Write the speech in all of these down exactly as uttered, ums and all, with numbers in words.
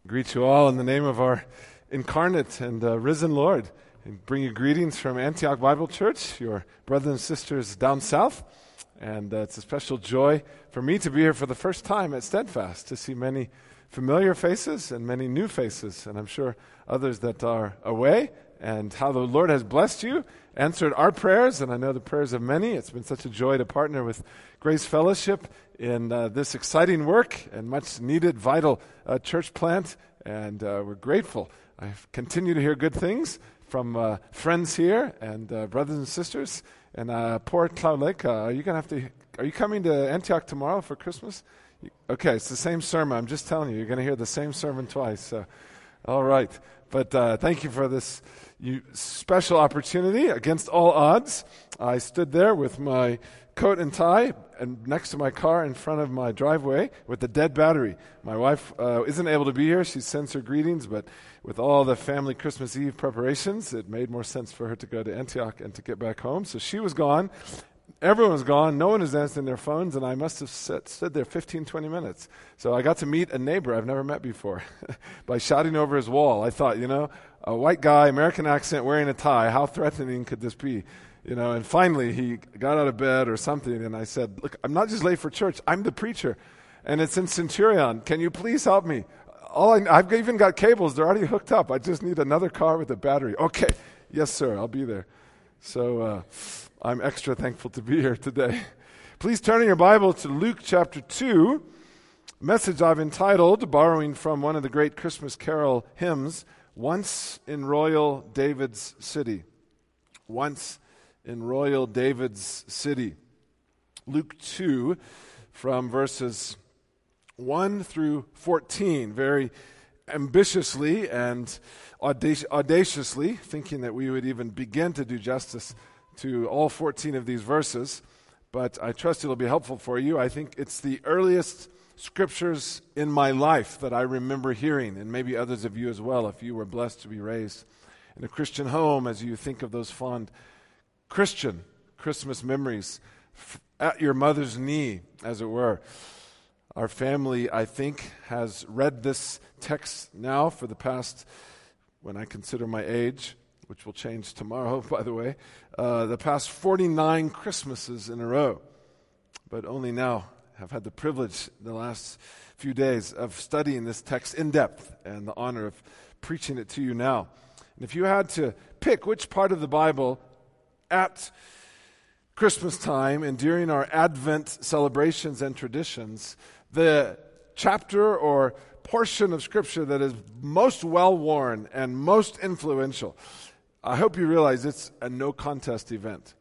Greet you all in the name of our incarnate and uh, risen Lord, and bring you greetings from Antioch Bible Church, your brothers and sisters down south. And uh, it's a special joy for me to be here for the first time at Steadfast, to see many familiar faces and many new faces, and I'm sure others that are away, and how the Lord has blessed you, answered our prayers, and I know the prayers of many. It's been such a joy to partner with Grace Fellowship in uh, this exciting work and much needed, vital uh, church plant, and uh, we're grateful. I continue to hear good things from uh, friends here and uh, brothers and sisters. And uh, poor Cloud Lake, uh, are you gonna have to? Are you coming to Antioch tomorrow for Christmas? Okay, it's the same sermon. I'm just telling you, you're going to hear the same sermon twice. So, all right. But uh, thank you for this you, special opportunity. Against all odds, I stood there with my coat and tie and next to my car in front of my driveway with the dead battery. My wife uh, isn't able to be here. She sends her greetings, but with all the family Christmas Eve preparations, it made more sense for her to go to Antioch and to get back home. So she was gone. Everyone was gone. No one was answering their phones, and I must have sit, stood there fifteen, twenty minutes. So I got to meet a neighbor I've never met before by shouting over his wall. I thought, you know, a white guy, American accent, wearing a tie, how threatening could this be? You know, and finally he got out of bed or something, and I said, look, I'm not just late for church. I'm the preacher, and it's in Centurion. Can you please help me? All I, I've even got cables. They're already hooked up. I just need another car with a battery. Okay. Yes, sir. I'll be there. So uh, I'm extra thankful to be here today. Please turn in your Bible to Luke chapter two, message I've entitled, borrowing from one of the great Christmas carol hymns, Once in Royal David's City. Once in Royal David's City. Luke two, from verses one through fourteen, very ambitiously and audac- audaciously, thinking that we would even begin to do justice to all fourteen of these verses, but I trust it'll be helpful for you. I think it's the earliest scriptures in my life that I remember hearing, and maybe others of you as well, if you were blessed to be raised in a Christian home, as you think of those fond Christian Christmas memories f- at your mother's knee, as it were. Our family, I think, has read this text now for the past, when I consider my age, which will change tomorrow, by the way, uh, the past forty-nine Christmases in a row. But only now have had the privilege the last few days of studying this text in depth and the honor of preaching it to you now. And if you had to pick which part of the Bible at Christmas time and during our Advent celebrations and traditions, the chapter or portion of Scripture that is most well-worn and most influential, I hope you realize it's a no-contest event.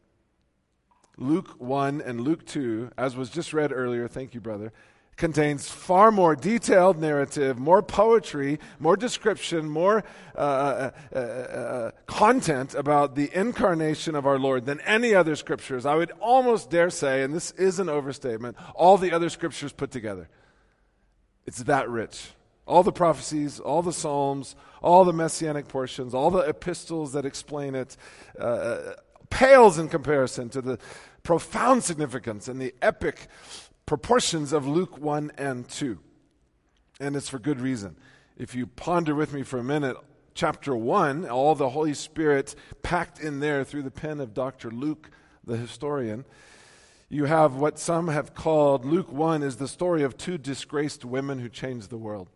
Luke one and Luke two, as was just read earlier, thank you, brother, contains far more detailed narrative, more poetry, more description, more uh, uh, uh, uh, content about the incarnation of our Lord than any other scriptures. I would almost dare say, and this is an overstatement, all the other scriptures put together. It's that rich. All the prophecies, all the psalms, all the messianic portions, all the epistles that explain it, uh, pales in comparison to the profound significance and the epic proportions of Luke one and two. And it's for good reason. If you ponder with me for a minute, chapter one, all the Holy Spirit packed in there through the pen of Doctor Luke, the historian, you have what some have called, Luke one is the story of two disgraced women who changed the world.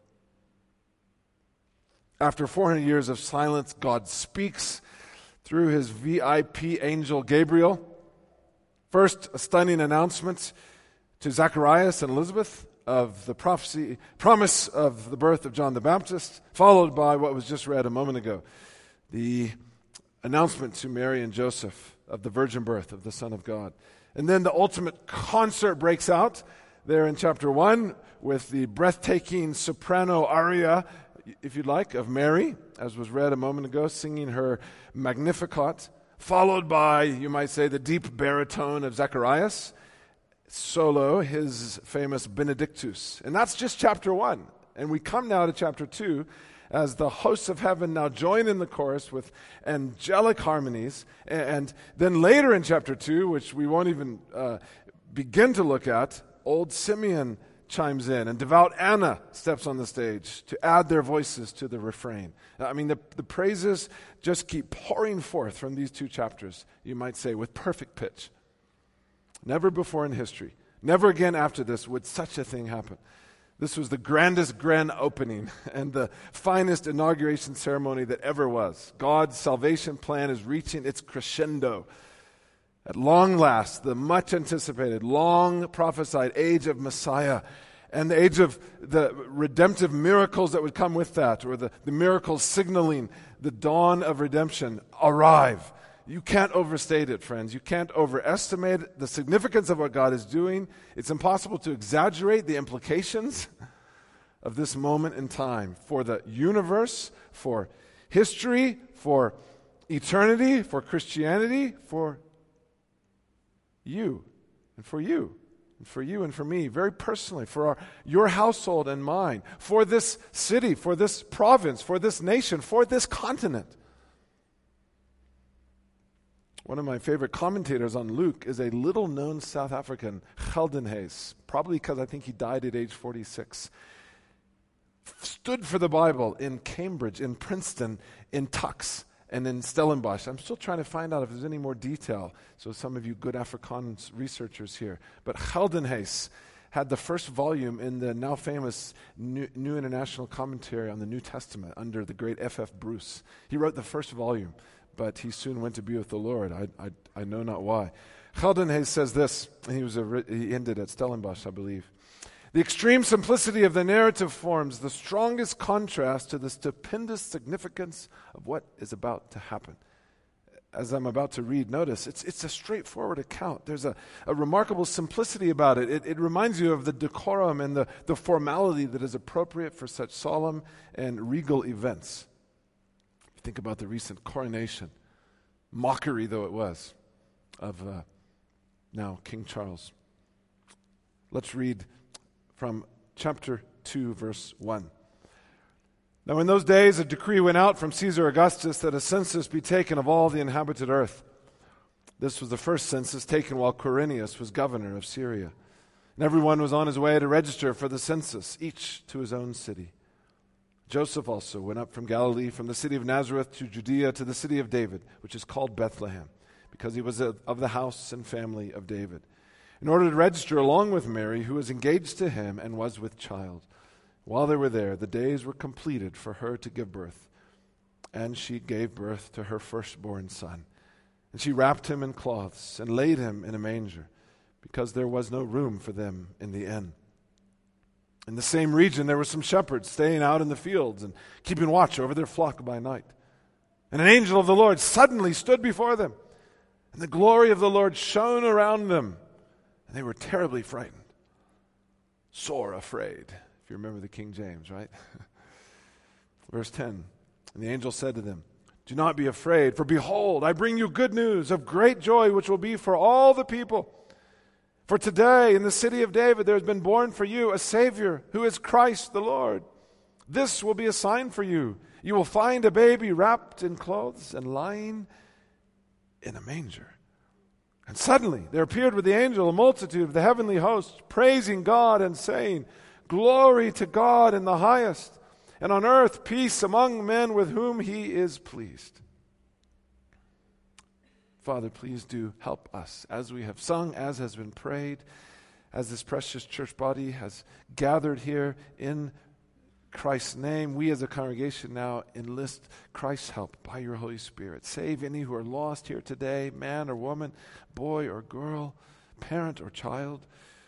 After four hundred years of silence, God speaks through his V I P angel Gabriel. First, a stunning announcement to Zacharias and Elizabeth of the prophecy, promise of the birth of John the Baptist, followed by what was just read a moment ago, the announcement to Mary and Joseph of the virgin birth of the Son of God. And then the ultimate concert breaks out there in chapter one with the breathtaking soprano aria, if you'd like, of Mary, as was read a moment ago, singing her Magnificat, followed by, you might say, the deep baritone of Zacharias, solo, his famous Benedictus. And that's just chapter one. And we come now to chapter two as the hosts of heaven now join in the chorus with angelic harmonies. And then later in chapter two, which we won't even uh, begin to look at, old Simeon chimes in, and devout Anna steps on the stage to add their voices to the refrain. I mean, the, the praises just keep pouring forth from these two chapters, you might say, with perfect pitch. Never before in history, never again after this would such a thing happen. This was the grandest grand opening and the finest inauguration ceremony that ever was. God's salvation plan is reaching its crescendo. At long last, the much anticipated, long prophesied age of Messiah and the age of the redemptive miracles that would come with that, or the, the miracles signaling the dawn of redemption, arrive. You can't overstate it, friends. You can't overestimate the significance of what God is doing. It's impossible to exaggerate the implications of this moment in time for the universe, for history, for eternity, for Christianity, for you, and for you, and for you and for me, very personally, for our, your household and mine, for this city, for this province, for this nation, for this continent. One of my favorite commentators on Luke is a little-known South African, Geldenhuys, probably because I think he died at age forty-six. Stood for the Bible in Cambridge, in Princeton, in Tux, and in Stellenbosch. I'm still trying to find out if there's any more detail. So some of you good Afrikaans researchers here. But Geldenhuys had the first volume in the now famous New, New International Commentary on the New Testament under the great F F Bruce. He wrote the first volume, but he soon went to be with the Lord. I I, I know not why. Geldenhuys says this, and he was a, he ended at Stellenbosch, I believe. The extreme simplicity of the narrative forms the strongest contrast to the stupendous significance of what is about to happen. As I'm about to read, notice, it's it's a straightforward account. There's a, a remarkable simplicity about it. it. It reminds you of the decorum and the, the formality that is appropriate for such solemn and regal events. Think about the recent coronation, mockery though it was, of uh, now King Charles. Let's read from chapter two, verse one. Now in those days a decree went out from Caesar Augustus that a census be taken of all the inhabited earth. This was the first census taken while Quirinius was governor of Syria. And everyone was on his way to register for the census, each to his own city. Joseph also went up from Galilee, from the city of Nazareth to Judea, to the city of David, which is called Bethlehem, because he was of the house and family of David, in order to register along with Mary, who was engaged to him and was with child. While they were there, the days were completed for her to give birth, and she gave birth to her firstborn son. And she wrapped him in cloths and laid him in a manger, because there was no room for them in the inn. In the same region, there were some shepherds staying out in the fields and keeping watch over their flock by night. And an angel of the Lord suddenly stood before them, and the glory of the Lord shone around them, and they were terribly frightened, sore afraid. If you remember the King James, right? Verse ten, and the angel said to them, "Do not be afraid, for behold, I bring you good news of great joy, which will be for all the people. For today in the city of David there has been born for you a Savior, who is Christ the Lord. This will be a sign for you. You will find a baby wrapped in clothes and lying in a manger." And suddenly there appeared with the angel a multitude of the heavenly hosts, praising God and saying, "Glory to God in the highest, and on earth peace among men with whom he is pleased." Father, please do help us as we have sung, as has been prayed, as this precious church body has gathered here in Christ's name. We as a congregation now enlist Christ's help by your Holy Spirit. Save any who are lost here today, man or woman, boy or girl, parent or child.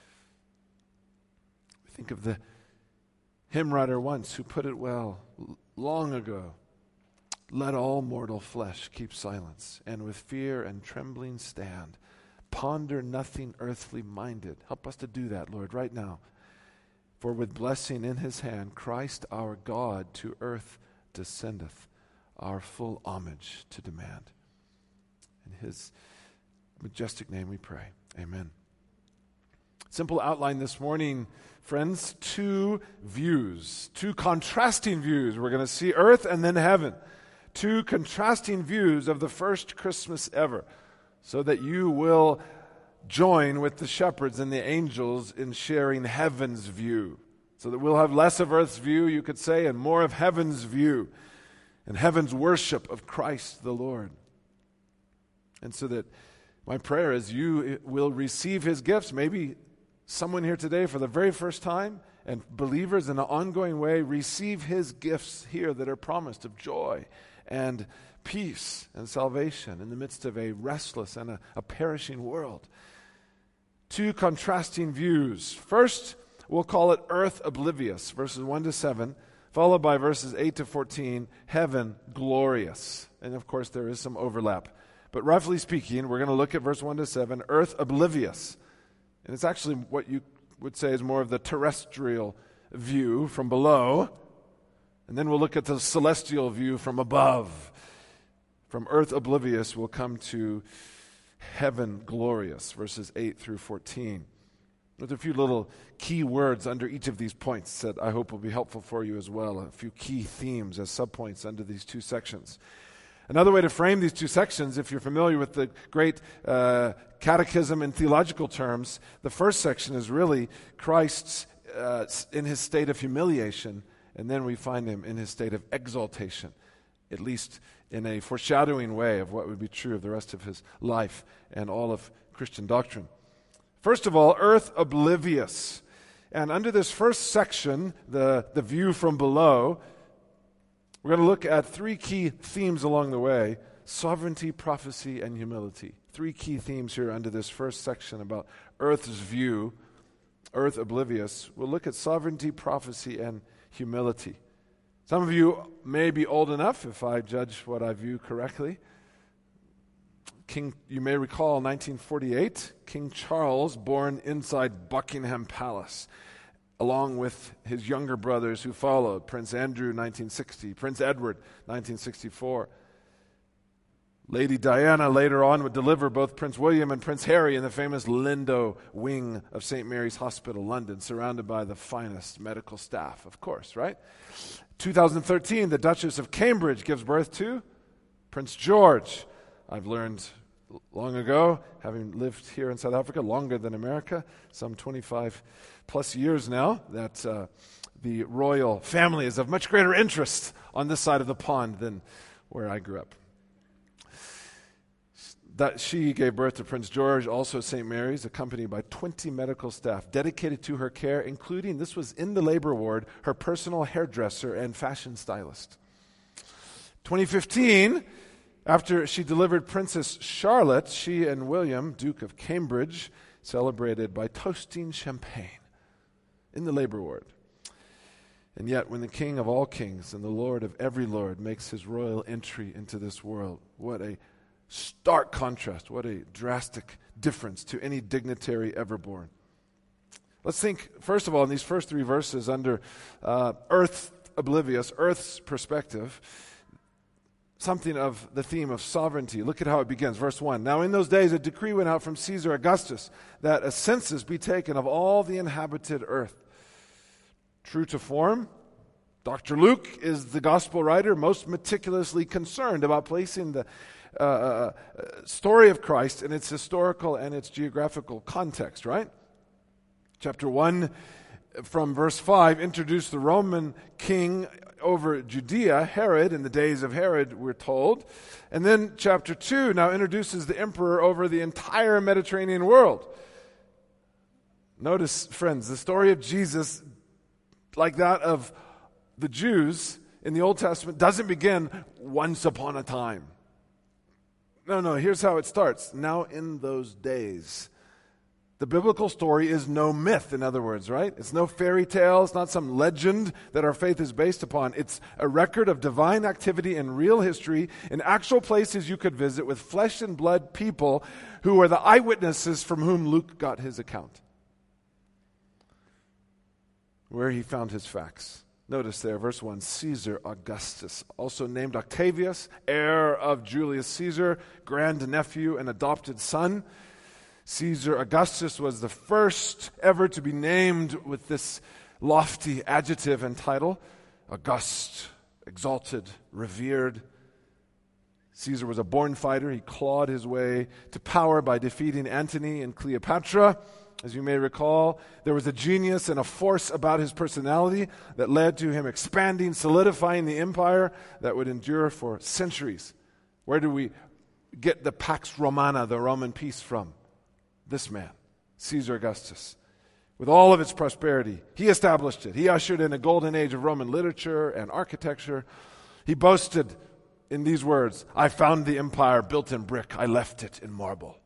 Think of the hymn writer once who put it well long ago. Let all mortal flesh keep silence, and with fear and trembling stand. Ponder nothing earthly minded. Help us to do that, Lord, right now. For with blessing in his hand, Christ our God to earth descendeth, our full homage to demand. In his majestic name we pray. Amen. Simple outline this morning, friends. Two views, two contrasting views. We're going to see earth and then heaven. Two contrasting views of the first Christmas ever, so that you will join with the shepherds and the angels in sharing heaven's view. So that we'll have less of earth's view, you could say, and more of heaven's view and heaven's worship of Christ the Lord. And so that my prayer is you will receive his gifts. Maybe someone here today for the very first time, and believers in an ongoing way receive his gifts here that are promised of joy and peace and salvation in the midst of a restless and a, a perishing world. Two contrasting views. First, we'll call it earth oblivious, verses one to seven, followed by verses eight to fourteen, heaven glorious. And of course, there is some overlap. But roughly speaking, we're going to look at verse one to seven, earth oblivious. And it's actually what you would say is more of the terrestrial view from below. And then we'll look at the celestial view from above. From earth oblivious, we'll come to heaven glorious, verses eight through fourteen. There's a few little key words under each of these points that I hope will be helpful for you as well. A few key themes as subpoints under these two sections. Another way to frame these two sections, if you're familiar with the great uh, catechism in theological terms, the first section is really Christ's uh, in his state of humiliation, and then we find him in his state of exaltation, at least in a foreshadowing way of what would be true of the rest of his life and all of Christian doctrine. First of all, earth oblivious. And under this first section, the, the view from below, we're going to look at three key themes along the way: sovereignty, prophecy, and humility. Three key themes here under this first section about earth's view, earth oblivious. We'll look at sovereignty, prophecy, and humility. Some of you may be old enough, if I judge what I view correctly. King, you may recall nineteen forty-eight, King Charles, born inside Buckingham Palace, along with his younger brothers who followed, Prince Andrew, nineteen sixty, Prince Edward, nineteen sixty-four. Lady Diana later on would deliver both Prince William and Prince Harry in the famous Lindo wing of Saint Mary's Hospital, London, surrounded by the finest medical staff, of course, right? twenty thirteen, the Duchess of Cambridge gives birth to Prince George. I've learned long ago, having lived here in South Africa longer than America, some twenty-five plus years now, that uh, the royal family is of much greater interest on this side of the pond than where I grew up. That she gave birth to Prince George, also Saint Mary's, accompanied by twenty medical staff dedicated to her care, including, this was in the labor ward, her personal hairdresser and fashion stylist. twenty fifteen, after she delivered Princess Charlotte, she and William, Duke of Cambridge, celebrated by toasting champagne in the labor ward. And yet, when the King of all kings and the Lord of every lord makes his royal entry into this world, what a stark contrast, what a drastic difference to any dignitary ever born. Let's think, first of all, in these first three verses under uh, earth oblivious, earth's perspective, something of the theme of sovereignty. Look at how it begins. Verse one. Now in those days a decree went out from Caesar Augustus that a census be taken of all the inhabited earth. True to form, Doctor Luke is the gospel writer most meticulously concerned about placing the uh, uh, story of Christ in its historical and its geographical context, right? Chapter one, from verse five, introduced the Roman king over Judea, Herod, in the days of Herod, we're told. And then chapter two now introduces the emperor over the entire Mediterranean world. Notice, friends, the story of Jesus, like that of the Jews in the Old Testament, doesn't begin once upon a time. No, no, here's how it starts. Now in those days. The biblical story is no myth, in other words, right? It's no fairy tale. It's not some legend that our faith is based upon. It's a record of divine activity in real history, in actual places you could visit with flesh and blood people who are the eyewitnesses from whom Luke got his account. Where he found his facts. Notice there, verse one, Caesar Augustus, also named Octavius, heir of Julius Caesar, grandnephew and adopted son. Caesar Augustus was the first ever to be named with this lofty adjective and title, august, exalted, revered. Caesar was a born fighter. He clawed his way to power by defeating Antony and Cleopatra. As you may recall, there was a genius and a force about his personality that led to him expanding, solidifying the empire that would endure for centuries. Where do we get the Pax Romana, the Roman peace, from? This man, Caesar Augustus. With all of its prosperity, he established it. He ushered in a golden age of Roman literature and architecture. He boasted in these words, "I found the empire built in brick. I left it in marble."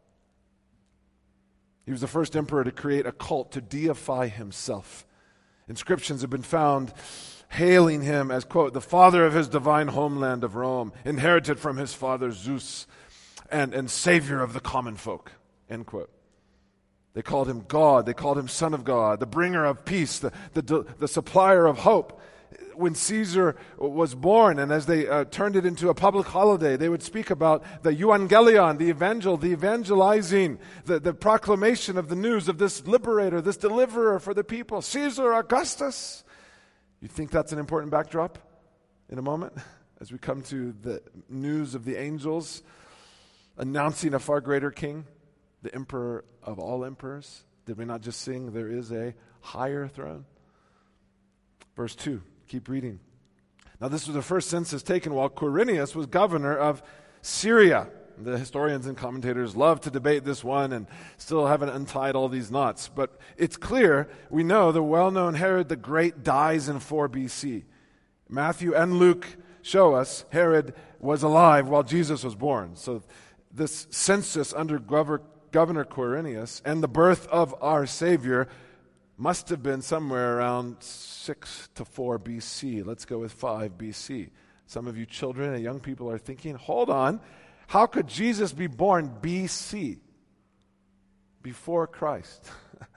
He was the first emperor to create a cult to deify himself. Inscriptions have been found hailing him as, quote, the father of his divine homeland of Rome, inherited from his father Zeus, and, and savior of the common folk, end quote. They called him God. They called him Son of God, the bringer of peace, the, the, the supplier of hope. When Caesar was born, and as they uh, turned it into a public holiday, they would speak about the euangelion, the evangel, the evangelizing, the, the proclamation of the news of this liberator, this deliverer for the people, Caesar Augustus. You think that's an important backdrop in a moment as we come to the news of the angels announcing a far greater king, the emperor of all emperors? Did we not just sing, there is a higher throne? Verse two. Keep reading. Now, this was the first census taken while Quirinius was governor of Syria. The historians and commentators love to debate this one and still haven't untied all these knots. But it's clear, we know the well-known Herod the Great dies in four B C. Matthew and Luke show us Herod was alive while Jesus was born. So this census under Governor Quirinius and the birth of our Savior must have been somewhere around six to four B C. Let's go with five B C. Some of you children and young people are thinking, hold on, how could Jesus be born B C? Before Christ.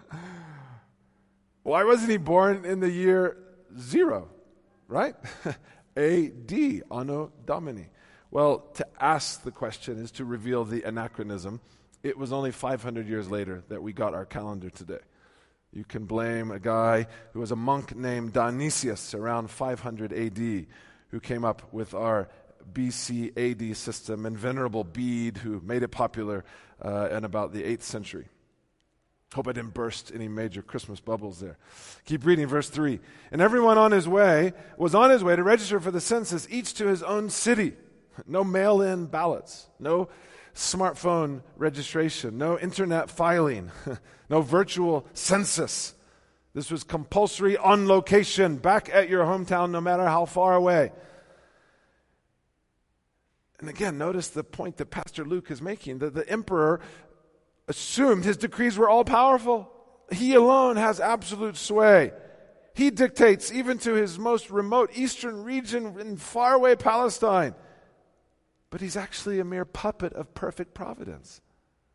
Why wasn't he born in the year zero, right? A D, Anno Domini. Well, to ask the question is to reveal the anachronism. It was only five hundred years later that we got our calendar today. You can blame a guy who was a monk named Dionysius around five hundred A D who came up with our B C A D system, and Venerable Bede who made it popular uh, in about the eighth century. Hope I didn't burst any major Christmas bubbles there. Keep reading, verse three. And everyone on his way was on his way to register for the census, each to his own city. No mail-in ballots, no smartphone registration, no internet filing, no virtual census. This was compulsory on location, back at your hometown, no matter how far away. And again, notice the point that Pastor Luke is making, that the emperor assumed his decrees were all powerful. He alone has absolute sway. He dictates even to his most remote eastern region in faraway Palestine. But he's actually a mere puppet of perfect providence.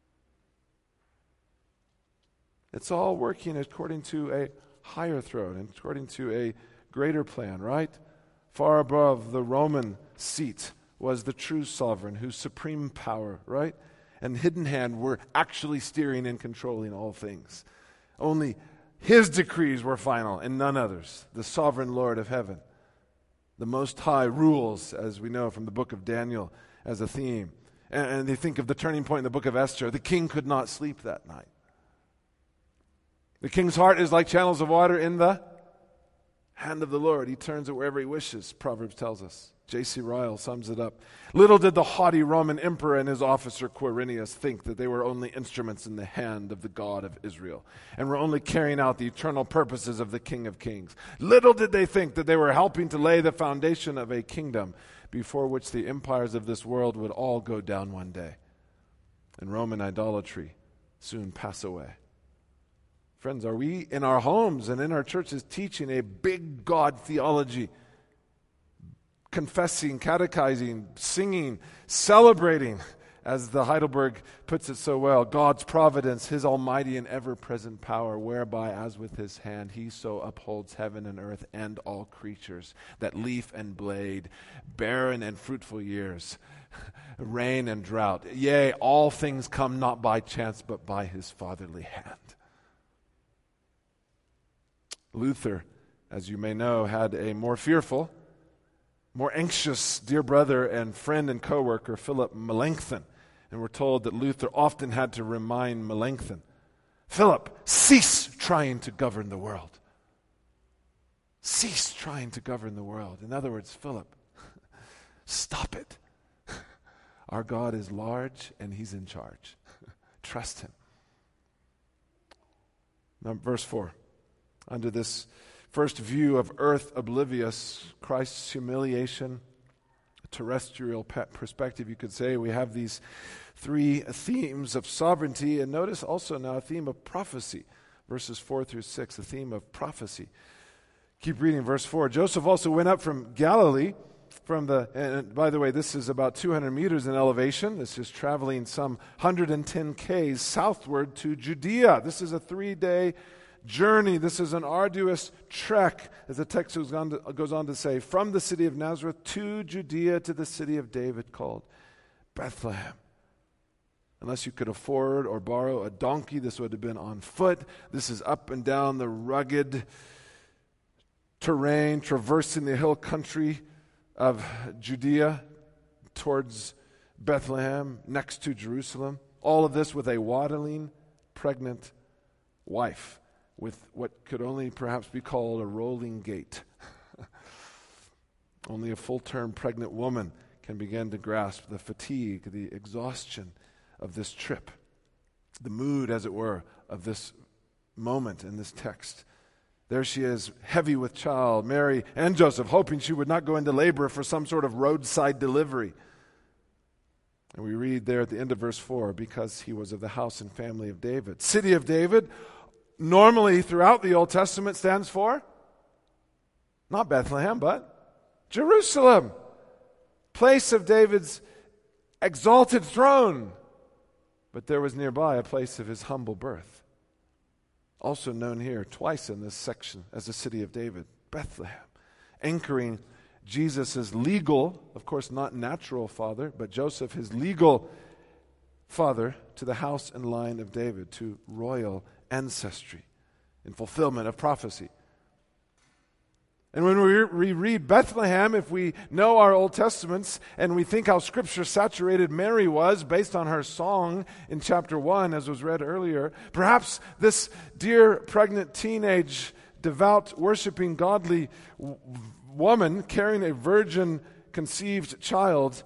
It's all working according to a higher throne and according to a greater plan, right? Far above the Roman seat was the true sovereign whose supreme power, right, and hidden hand were actually steering and controlling all things. Only his decrees were final and none others. The sovereign Lord of heaven. The Most High rules, as we know from the book of Daniel, as a theme. And, and they think of the turning point in the book of Esther. The king could not sleep that night. The king's heart is like channels of water in the hand of the Lord. He turns it wherever he wishes, Proverbs tells us. J C Ryle sums it up. Little did the haughty Roman emperor and his officer Quirinius think that they were only instruments in the hand of the God of Israel and were only carrying out the eternal purposes of the King of Kings. Little did they think that they were helping to lay the foundation of a kingdom before which the empires of this world would all go down one day, and Roman idolatry soon pass away. Friends, are we in our homes and in our churches teaching a big God theology? Confessing, catechizing, singing, celebrating, as the Heidelberg puts it so well, God's providence, his almighty and ever-present power, whereby as with his hand he so upholds heaven and earth and all creatures, that leaf and blade, barren and fruitful years, rain and drought, yea, all things come not by chance but by his fatherly hand. Luther, as you may know, had a more fearful more anxious dear brother and friend and co-worker, Philip Melanchthon. And we're told that Luther often had to remind Melanchthon, Philip, cease trying to govern the world. Cease trying to govern the world. In other words, Philip, stop it. Our God is large and he's in charge. Trust him. Now, verse four. Under this first view of earth oblivious, Christ's humiliation, terrestrial perspective, you could say, we have these three themes of sovereignty, and notice also now a theme of prophecy. Verses four through six, a theme of prophecy. Keep reading verse four. Joseph also went up from Galilee, from the, and by the way, this is about two hundred meters in elevation. This is traveling some one hundred ten kays southward to Judea. This is a three-day journey. This is an arduous trek, as the text goes on, to, goes on to say, from the city of Nazareth to Judea, to the city of David called Bethlehem. Unless you could afford or borrow a donkey, this would have been on foot. This is up and down the rugged terrain, traversing the hill country of Judea towards Bethlehem, next to Jerusalem. All of this with a waddling, pregnant wife, with what could only perhaps be called a rolling gait. Only a full-term pregnant woman can begin to grasp the fatigue, the exhaustion of this trip, the mood, as it were, of this moment in this text. There she is, heavy with child, Mary and Joseph, hoping she would not go into labor for some sort of roadside delivery. And we read there at the end of verse four, because he was of the house and family of David. City of David, normally throughout the Old Testament, stands for not Bethlehem, but Jerusalem. Place of David's exalted throne. But there was nearby a place of his humble birth. Also known here twice in this section as the city of David, Bethlehem, anchoring Jesus' legal, of course not natural father, but Joseph, his legal father, to the house and line of David, to royal ancestry in fulfillment of prophecy. And when we read Bethlehem, if we know our Old Testaments and we think how Scripture-saturated Mary was based on her song in chapter one, as was read earlier, perhaps this dear pregnant teenage, devout, worshiping, godly w- woman carrying a virgin-conceived child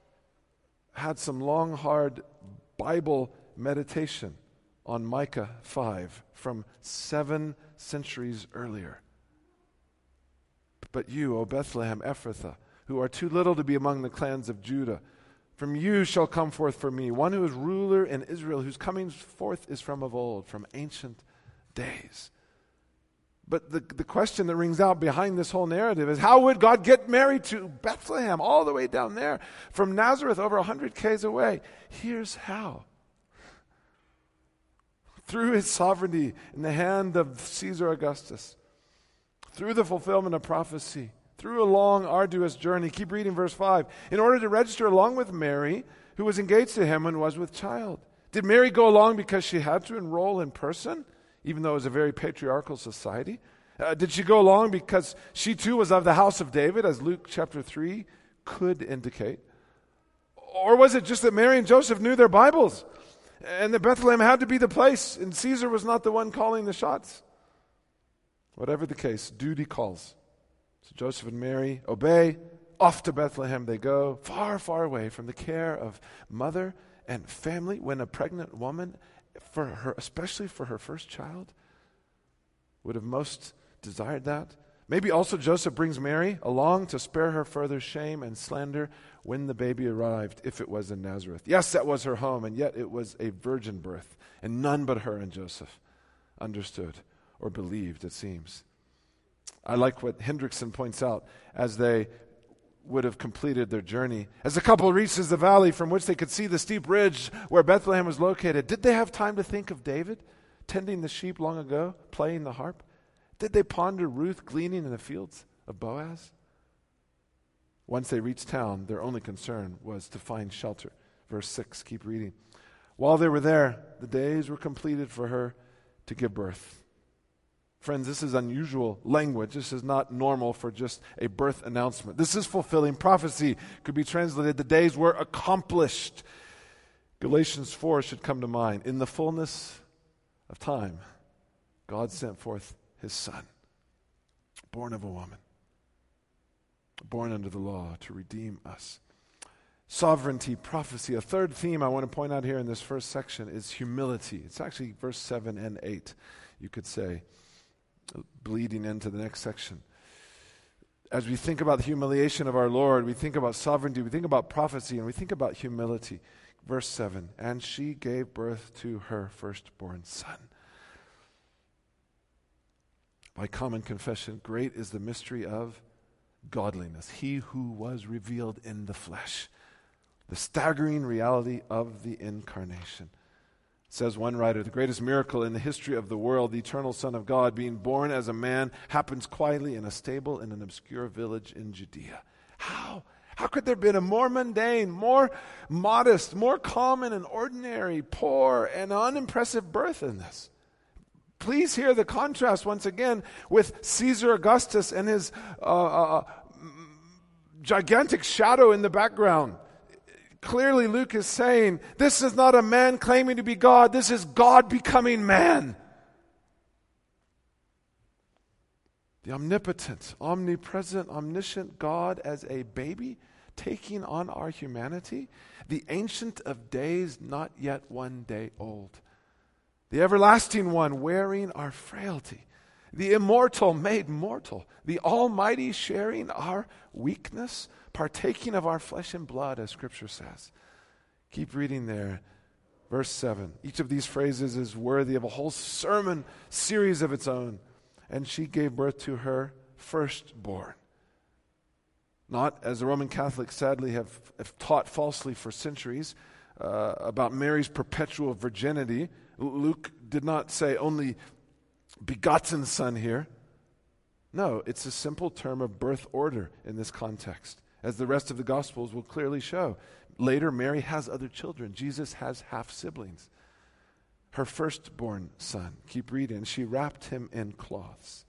had some long, hard Bible meditation on Micah five from seven centuries earlier. But you, O Bethlehem Ephrathah, who are too little to be among the clans of Judah, from you shall come forth for me one who is ruler in Israel, whose coming forth is from of old, from ancient days. But the, the question that rings out behind this whole narrative is, how would God get Mary to Bethlehem, all the way down there, from Nazareth over one hundred kays away? Here's how. Through his sovereignty in the hand of Caesar Augustus, through the fulfillment of prophecy, through a long, arduous journey. Keep reading verse five. In order to register along with Mary, who was engaged to him and was with child. Did Mary go along because she had to enroll in person, even though it was a very patriarchal society? Uh, did she go along because she too was of the house of David, as Luke chapter three could indicate? Or was it just that Mary and Joseph knew their Bibles, and that Bethlehem had to be the place, and Caesar was not the one calling the shots? Whatever the case, duty calls. So Joseph and Mary obey. Off to Bethlehem they go, far, far away from the care of mother and family. When a pregnant woman, for her, especially for her first child, would have most desired that. Maybe also Joseph brings Mary along to spare her further shame and slander when the baby arrived, if it was in Nazareth. Yes, that was her home, and yet it was a virgin birth, and none but her and Joseph understood or believed, it seems. I like what Hendrickson points out as they would have completed their journey. As the couple reaches the valley from which they could see the steep ridge where Bethlehem was located, did they have time to think of David tending the sheep long ago, playing the harp? Did they ponder Ruth gleaning in the fields of Boaz? Once they reached town, their only concern was to find shelter. Verse six, keep reading. While they were there, the days were completed for her to give birth. Friends, this is unusual language. This is not normal for just a birth announcement. This is fulfilling prophecy. Could be translated, the days were accomplished. Galatians four should come to mind. In the fullness of time, God sent forth his Son, born of a woman, born under the law to redeem us. Sovereignty, prophecy. A third theme I want to point out here in this first section is humility. It's actually verse seven and eight, you could say, bleeding into the next section. As we think about the humiliation of our Lord, we think about sovereignty, we think about prophecy, and we think about humility. Verse seven, and she gave birth to her firstborn son. By common confession, great is the mystery of godliness. He who was revealed in the flesh. The staggering reality of the incarnation. Says one writer, the greatest miracle in the history of the world, the eternal Son of God, being born as a man, happens quietly in a stable in an obscure village in Judea. How? How could there have been a more mundane, more modest, more common and ordinary, poor and unimpressive birth than this? Please hear the contrast once again with Caesar Augustus and his uh, uh, gigantic shadow in the background. Clearly, Luke is saying, this is not a man claiming to be God. This is God becoming man. The omnipotent, omnipresent, omniscient God as a baby taking on our humanity. The Ancient of Days, not yet one day old. The Everlasting One wearing our frailty. The Immortal made mortal. The Almighty sharing our weakness, partaking of our flesh and blood, as Scripture says. Keep reading there. Verse seven. Each of these phrases is worthy of a whole sermon series of its own. And she gave birth to her firstborn. Not, as the Roman Catholics sadly have, have taught falsely for centuries, uh, about Mary's perpetual virginity. Luke did not say only begotten son here. No, it's a simple term of birth order in this context, as the rest of the Gospels will clearly show. Later, Mary has other children. Jesus has half-siblings. Her firstborn son, keep reading, she wrapped him in cloths.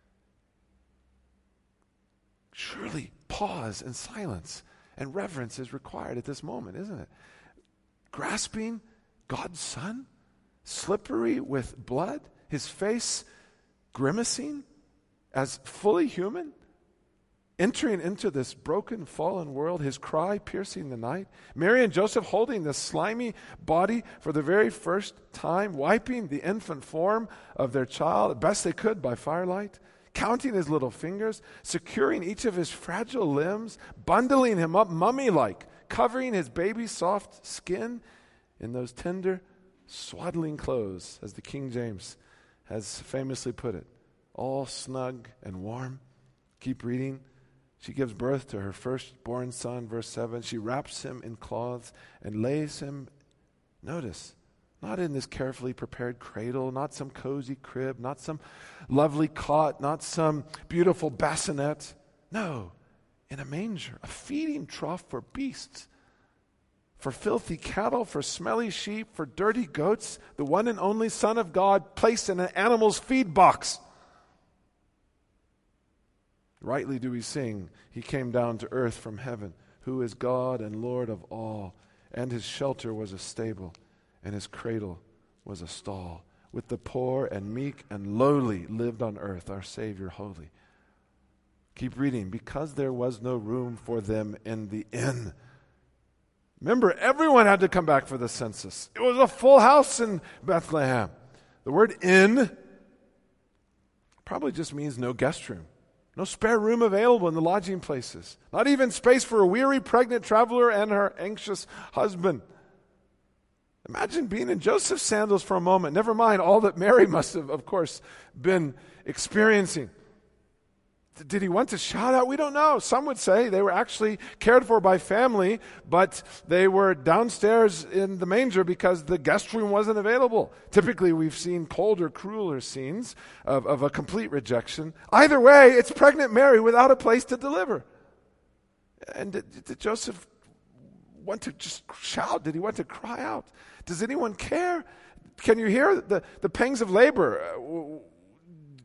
Surely pause and silence and reverence is required at this moment, isn't it? Grasping God's Son, slippery with blood, his face grimacing as fully human, entering into this broken, fallen world, his cry piercing the night. Mary and Joseph holding the slimy body for the very first time, wiping the infant form of their child, best they could by firelight, counting his little fingers, securing each of his fragile limbs, bundling him up mummy-like, covering his baby's soft skin in those tender, swaddling clothes, as the King James has famously put it, all snug and warm. Keep reading. She gives birth to her firstborn son, verse seven. She wraps him in cloths and lays him, notice, not in this carefully prepared cradle, not some cozy crib, not some lovely cot, not some beautiful bassinet. No, in a manger, a feeding trough for beasts, for filthy cattle, for smelly sheep, for dirty goats, the one and only Son of God placed in an animal's feed box. Rightly do we sing, he came down to earth from heaven, who is God and Lord of all, and his shelter was a stable, and his cradle was a stall. With the poor and meek and lowly lived on earth, our Savior holy. Keep reading, because there was no room for them in the inn. Remember, everyone had to come back for the census. It was a full house in Bethlehem. The word inn probably just means no guest room. No spare room available in the lodging places. Not even space for a weary pregnant traveler and her anxious husband. Imagine being in Joseph's sandals for a moment. Never mind all that Mary must have, of course, been experiencing. Did he want to shout out? We don't know. Some would say they were actually cared for by family, but they were downstairs in the manger because the guest room wasn't available. Typically, we've seen colder, crueler scenes of, of a complete rejection. Either way, it's pregnant Mary without a place to deliver. And did, did Joseph want to just shout? Did he want to cry out? Does anyone care? Can you hear the, the pangs of labor?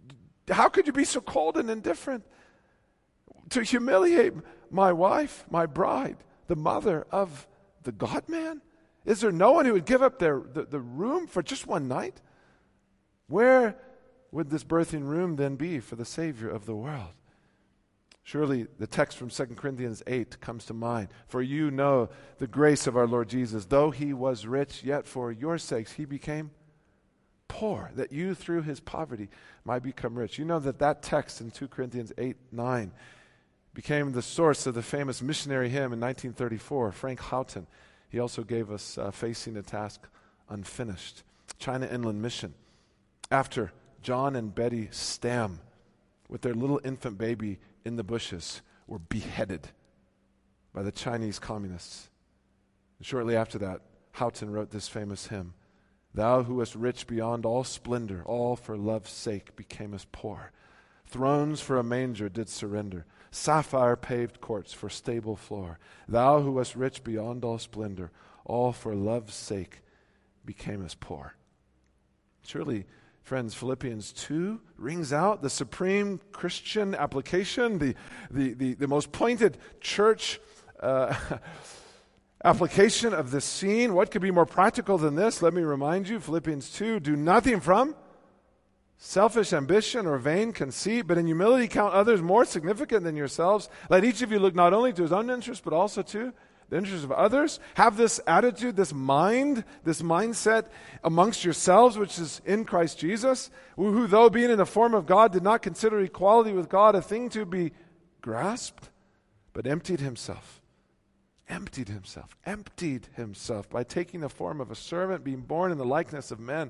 How could you be so cold and indifferent? To humiliate my wife, my bride, the mother of the God-man? Is there no one who would give up their the, the room for just one night? Where would this birthing room then be for the Savior of the world? Surely the text from Second Corinthians eight comes to mind. For you know the grace of our Lord Jesus. Though he was rich, yet for your sakes he became poor, that you through his poverty might become rich. You know that that text in Second Corinthians eight nine became the source of the famous missionary hymn in nineteen thirty-four, Frank Houghton. He also gave us uh, Facing a Task Unfinished, China Inland Mission. After John and Betty Stam, with their little infant baby in the bushes, were beheaded by the Chinese communists. And shortly after that, Houghton wrote this famous hymn, Thou who wast rich beyond all splendor, all for love's sake becamest poor. Thrones for a manger did surrender, sapphire-paved courts for stable floor. Thou who wast rich beyond all splendor, all for love's sake becamest poor. Surely, friends, Philippians two rings out the supreme Christian application, the, the, the, the most pointed church uh, application of this scene. What could be more practical than this? Let me remind you, Philippians two, do nothing from selfish ambition or vain conceit, but in humility count others more significant than yourselves. Let each of you look not only to his own interest, but also to the interest of others. Have this attitude, this mind, this mindset amongst yourselves, which is in Christ Jesus, who, who though being in the form of God, did not consider equality with God a thing to be grasped, but emptied himself. Emptied himself. Emptied himself by taking the form of a servant, being born in the likeness of men.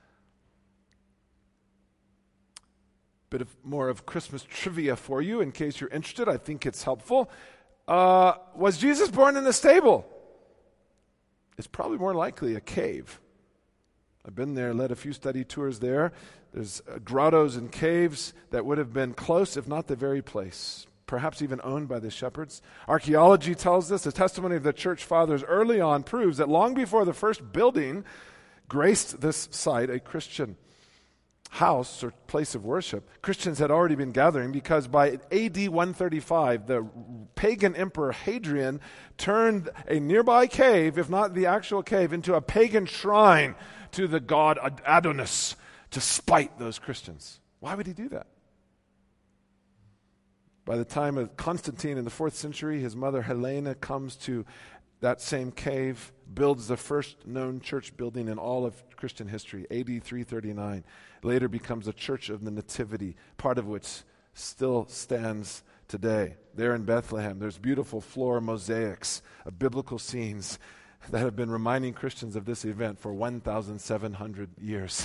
Bit of more of Christmas trivia for you in case you're interested. I think it's helpful. Uh, was Jesus born in a stable? It's probably more likely a cave. I've been there, led a few study tours there. There's uh, grottos and caves that would have been close, if not the very place, perhaps even owned by the shepherds. Archaeology tells us, the testimony of the church fathers early on proves that long before the first building graced this site, a Christian house or place of worship, Christians had already been gathering, because by A D one thirty-five, the pagan emperor Hadrian turned a nearby cave, if not the actual cave, into a pagan shrine to the god Adonis to spite those Christians. Why would he do that? By the time of Constantine in the fourth century, his mother Helena comes to that same cave, builds the first known church building in all of Christian history, A D three thirty-nine. Later becomes a church of the Nativity, part of which still stands today. There in Bethlehem, there's beautiful floor mosaics of biblical scenes that have been reminding Christians of this event for one thousand seven hundred years.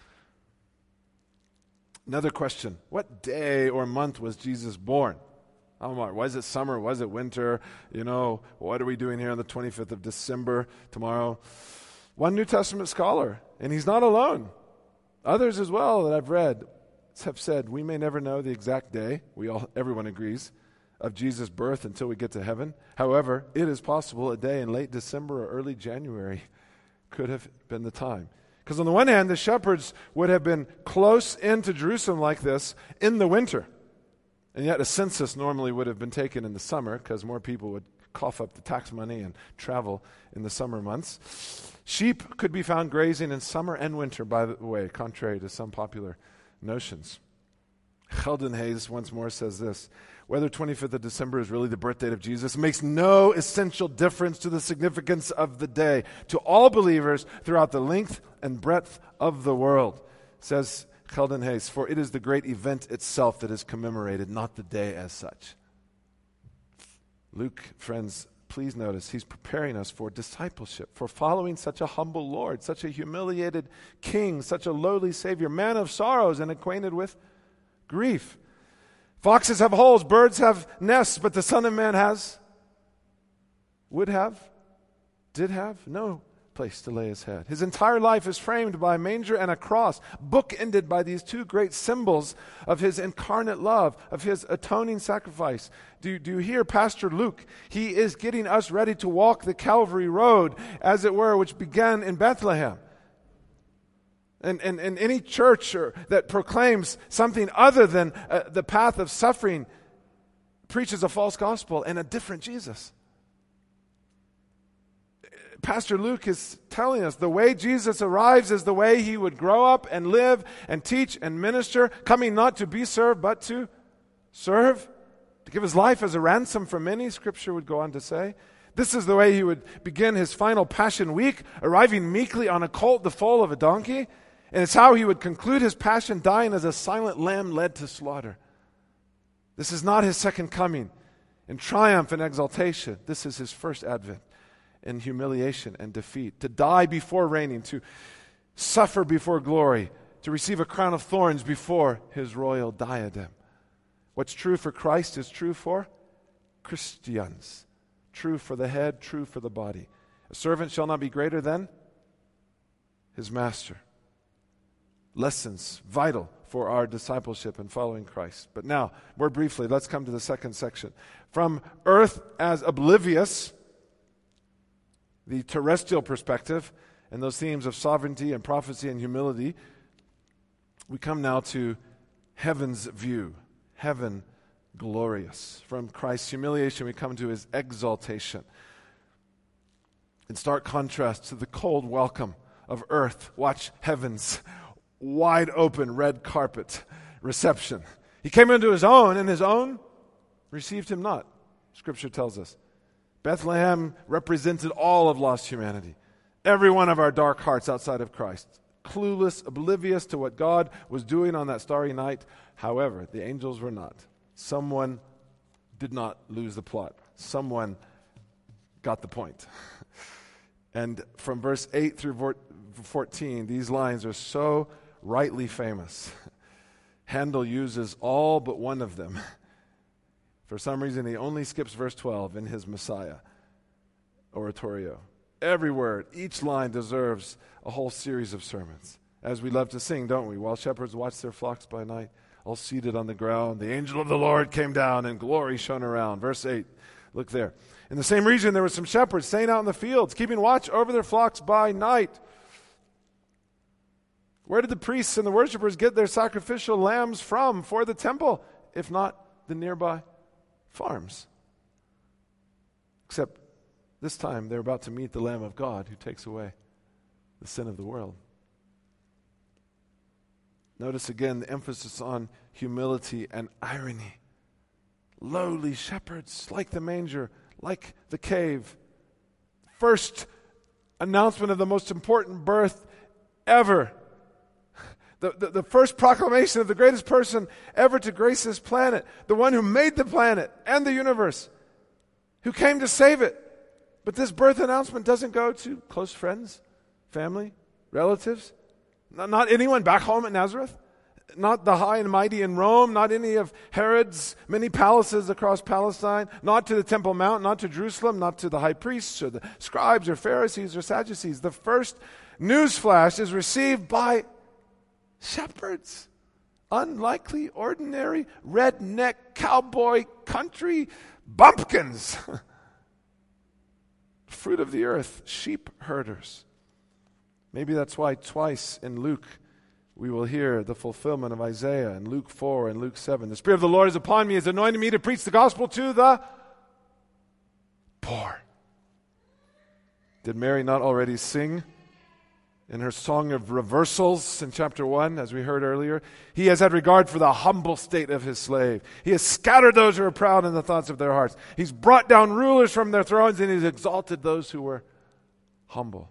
Another question, what day or month was Jesus born? Omar, was it summer? Was it winter? You know, what are we doing here on the twenty-fifth of December tomorrow? One New Testament scholar, and he's not alone. Others as well that I've read have said we may never know the exact day, we all, everyone agrees, of Jesus' birth until we get to heaven. However, it is possible a day in late December or early January could have been the time. Because on the one hand, the shepherds would have been close into Jerusalem like this in the winter. And yet a census normally would have been taken in the summer because more people would cough up the tax money and travel in the summer months. Sheep could be found grazing in summer and winter, by the way, contrary to some popular notions. Sheldon Hayes once more says this, whether twenty-fifth of December is really the birth date of Jesus makes no essential difference to the significance of the day to all believers throughout the length and breadth of the world, says Sheldon Hayes, for it is the great event itself that is commemorated, not the day as such. Luke, friends, please notice, he's preparing us for discipleship, for following such a humble Lord, such a humiliated King, such a lowly Savior, man of sorrows and acquainted with grief. Foxes have holes, birds have nests, but the Son of Man has, would have, did have no place to lay his head. His entire life is framed by a manger and a cross, bookended by these two great symbols of his incarnate love, of his atoning sacrifice. Do, do you hear Pastor Luke? He is getting us ready to walk the Calvary road, as it were, which began in Bethlehem. And, and, and any church or, that proclaims something other than uh, the path of suffering preaches a false gospel and a different Jesus. Pastor Luke is telling us the way Jesus arrives is the way he would grow up and live and teach and minister, coming not to be served but to serve, to give his life as a ransom for many, Scripture would go on to say. This is the way he would begin his final Passion Week, arriving meekly on a colt, the foal of a donkey. And it's how he would conclude his passion, dying as a silent lamb led to slaughter. This is not his second coming in triumph and exaltation. This is his first advent in humiliation and defeat. To die before reigning, to suffer before glory, to receive a crown of thorns before his royal diadem. What's true for Christ is true for Christians. True for the head, true for the body. A servant shall not be greater than his master. Lessons vital for our discipleship and following Christ. But now, more briefly, let's come to the second section. From earth as oblivious, the terrestrial perspective, and those themes of sovereignty and prophecy and humility, we come now to heaven's view. Heaven glorious. From Christ's humiliation, we come to his exaltation. In stark contrast to the cold welcome of earth, watch heaven's wide open red carpet reception. He came into his own, and his own received him not, Scripture tells us. Bethlehem represented all of lost humanity, every one of our dark hearts outside of Christ, clueless, oblivious to what God was doing on that starry night. However, the angels were not. Someone did not lose the plot. Someone got the point. And from verse eight through fourteen, these lines are so rightly famous. Handel uses all but one of them. For some reason, he only skips verse twelve in his Messiah oratorio. Every word, each line deserves a whole series of sermons. As we love to sing, don't we? While shepherds watch their flocks by night, all seated on the ground, the angel of the Lord came down and glory shone around. Verse eight, look there. In the same region, there were some shepherds staying out in the fields, keeping watch over their flocks by night. Where did the priests and the worshipers get their sacrificial lambs from for the temple, if not the nearby farms? Except this time they're about to meet the Lamb of God who takes away the sin of the world. Notice again the emphasis on humility and irony. Lowly shepherds, like the manger, like the cave. First announcement of the most important birth ever. The, the, the first proclamation of the greatest person ever to grace this planet. The one who made the planet and the universe. Who came to save it. But this birth announcement doesn't go to close friends, family, relatives. Not, not anyone back home at Nazareth. Not the high and mighty in Rome. Not any of Herod's many palaces across Palestine. Not to the Temple Mount. Not to Jerusalem. Not to the high priests or the scribes or Pharisees or Sadducees. The first news flash is received by shepherds. Unlikely, ordinary, redneck, cowboy, country bumpkins. Fruit of the earth, sheep herders. Maybe that's why twice in Luke we will hear the fulfillment of Isaiah in Luke four and Luke seven. The Spirit of the Lord is upon me, has anointed me to preach the gospel to the poor. Did Mary not already sing in her song of reversals in chapter one, as we heard earlier? He has had regard for the humble state of his slave. He has scattered those who are proud in the thoughts of their hearts. He's brought down rulers from their thrones, and he's exalted those who were humble.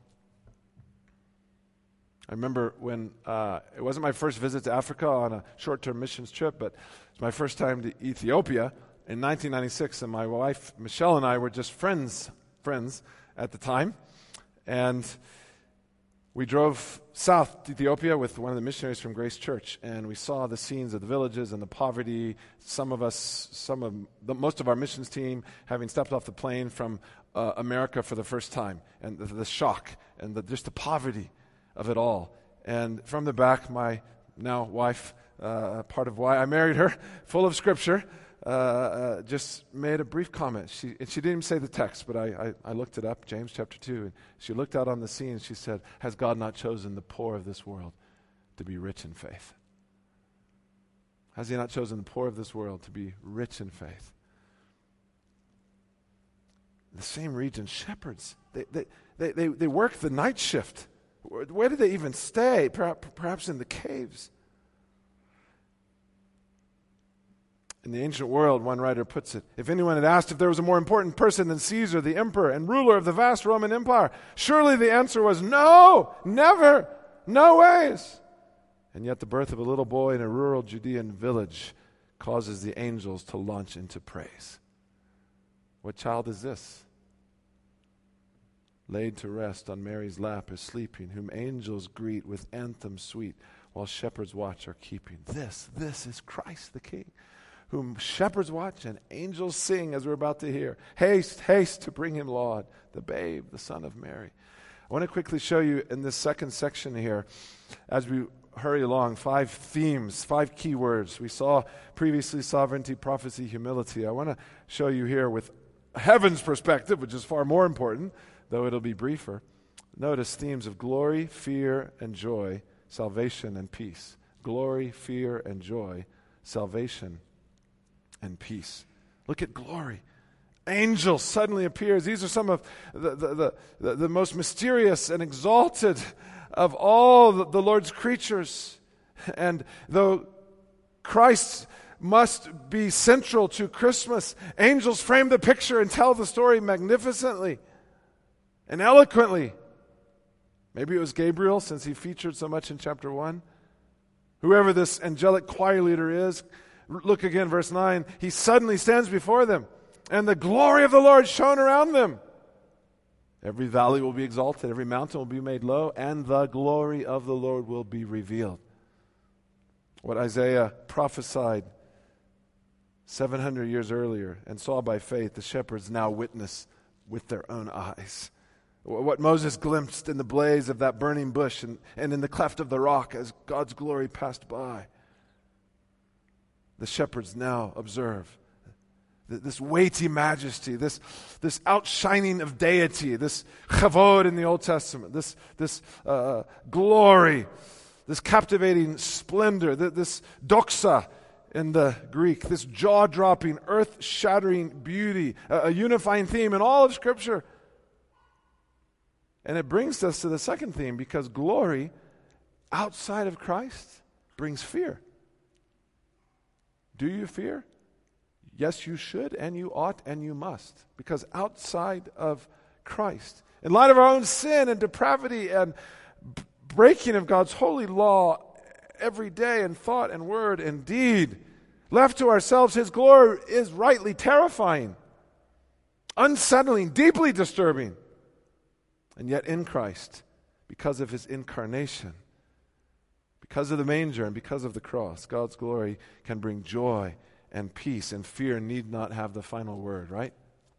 I remember when, uh, it wasn't my first visit to Africa on a short-term missions trip, but it was my first time to Ethiopia in nineteen ninety-six, and my wife, Michelle, and I were just friends, friends at the time. And we drove south to Ethiopia with one of the missionaries from Grace Church, and we saw the scenes of the villages and the poverty. Some of us, some of the, most of our missions team, having stepped off the plane from uh, America for the first time, and the, the shock and the, just the poverty of it all. And from the back, my now wife, uh, part of why I married her, full of scripture, uh, uh, just made a brief comment. She and she didn't even say the text, but I, I, I looked it up, James chapter two. And she looked out on the scene and she said, "Has God not chosen the poor of this world to be rich in faith? Has he not chosen the poor of this world to be rich in faith? In the same region, shepherds, they, they, they, they, they work the night shift. Where, where did they even stay? Perhaps, perhaps in the caves. In the ancient world, one writer puts it, if anyone had asked if there was a more important person than Caesar, the emperor and ruler of the vast Roman Empire, surely the answer was no, never, no ways. And yet the birth of a little boy in a rural Judean village causes the angels to launch into praise. What child is this? Laid to rest on Mary's lap is sleeping, whom angels greet with anthems sweet, while shepherds watch are keeping. This, this is Christ the King, whom shepherds watch and angels sing, as we're about to hear. Haste, haste to bring him laud, the babe, the Son of Mary. I want to quickly show you in this second section here, as we hurry along, five themes, five key words. We saw previously sovereignty, prophecy, humility. I want to show you here with heaven's perspective, which is far more important, though it'll be briefer. Notice themes of glory, fear, and joy, salvation, and peace. Glory, fear, and joy, salvation, and peace. Look at glory. Angel suddenly appears. These are some of the, the, the, the, the most mysterious and exalted of all the, the Lord's creatures. And though Christ must be central to Christmas, angels frame the picture and tell the story magnificently and eloquently. Maybe it was Gabriel, since he featured so much in chapter one. Whoever this angelic choir leader is, look again, verse nine. He suddenly stands before them, and the glory of the Lord shone around them. Every valley will be exalted, every mountain will be made low, and the glory of the Lord will be revealed. What Isaiah prophesied seven hundred years earlier and saw by faith, the shepherds now witness with their own eyes. What Moses glimpsed in the blaze of that burning bush and, and in the cleft of the rock as God's glory passed by, the shepherds now observe this weighty majesty, this, this outshining of deity, this chavod in the Old Testament, this, this uh, glory, this captivating splendor, this doxa in the Greek, this jaw-dropping, earth-shattering beauty, a, a unifying theme in all of Scripture. And it brings us to the second theme, because glory outside of Christ brings fear. Do you fear? Yes, you should, and you ought, and you must, because outside of Christ, in light of our own sin and depravity and b- breaking of God's holy law every day in thought and word and deed, left to ourselves, His glory is rightly terrifying, unsettling, deeply disturbing. And yet in Christ, because of His incarnation, because of the manger and because of the cross, God's glory can bring joy and peace, and fear need not have the final word, right?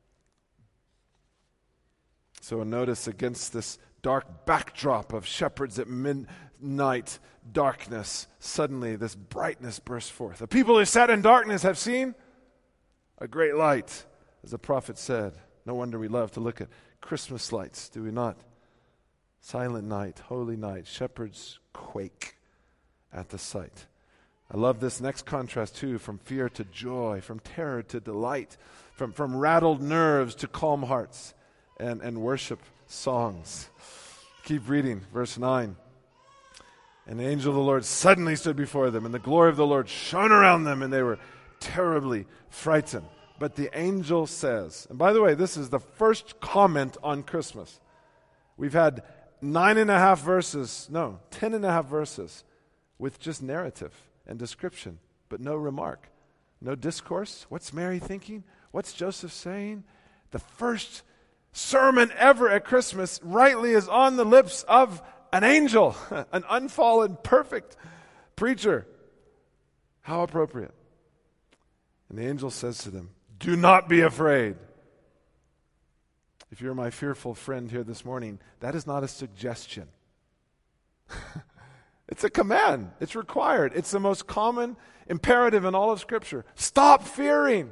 So notice, against this dark backdrop of shepherds at midnight darkness, suddenly this brightness bursts forth. The people who sat in darkness have seen a great light, as the prophet said. No wonder we love to look at Christmas lights, do we not? Silent night, holy night, shepherds quake at the sight. I love this next contrast too, from fear to joy, from terror to delight, from, from rattled nerves to calm hearts and, and worship songs. Keep reading, verse nine. And the angel of the Lord suddenly stood before them, and the glory of the Lord shone around them, and they were terribly frightened. But the angel says, and by the way, this is the first comment on Christmas. We've had nine and a half verses, no, ten and a half verses with just narrative and description, but no remark, no discourse. What's Mary thinking? What's Joseph saying? The first sermon ever at Christmas rightly is on the lips of an angel, an unfallen, perfect preacher. How appropriate. And the angel says to them, do not be afraid. If you're my fearful friend here this morning, that is not a suggestion. It's a command. It's required. It's the most common imperative in all of Scripture. Stop fearing.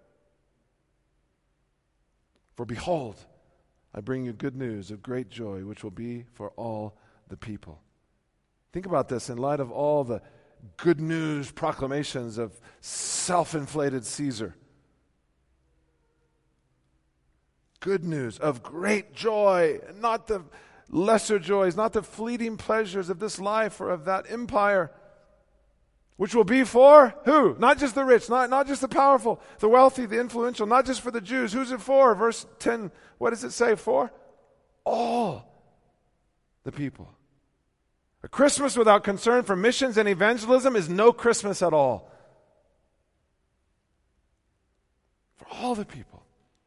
For behold, I bring you good news of great joy, which will be for all the people. Think about this in light of all the good news proclamations of self-inflated Caesar. Good news of great joy, not the lesser joys, not the fleeting pleasures of this life or of that empire, which will be for who? Not just the rich, not, not just the powerful, the wealthy, the influential, not just for the Jews. Who's it for? Verse ten, what does it say? For all the people. A Christmas without concern for missions and evangelism is no Christmas at all. For all the people.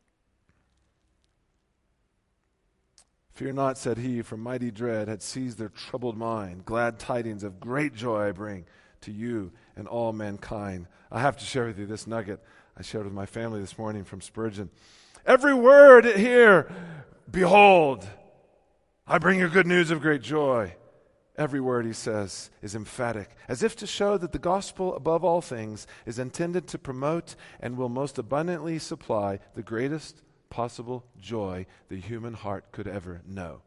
Fear not, said he, for mighty dread had seized their troubled mind. Glad tidings of great joy I bring to you and all mankind. I have to share with you this nugget I shared with my family this morning from Spurgeon. Every word here, behold, I bring you good news of great joy. Every word, he says, is emphatic, as if to show that the gospel, above all things, is intended to promote and will most abundantly supply the greatest possible joy the human heart could ever know.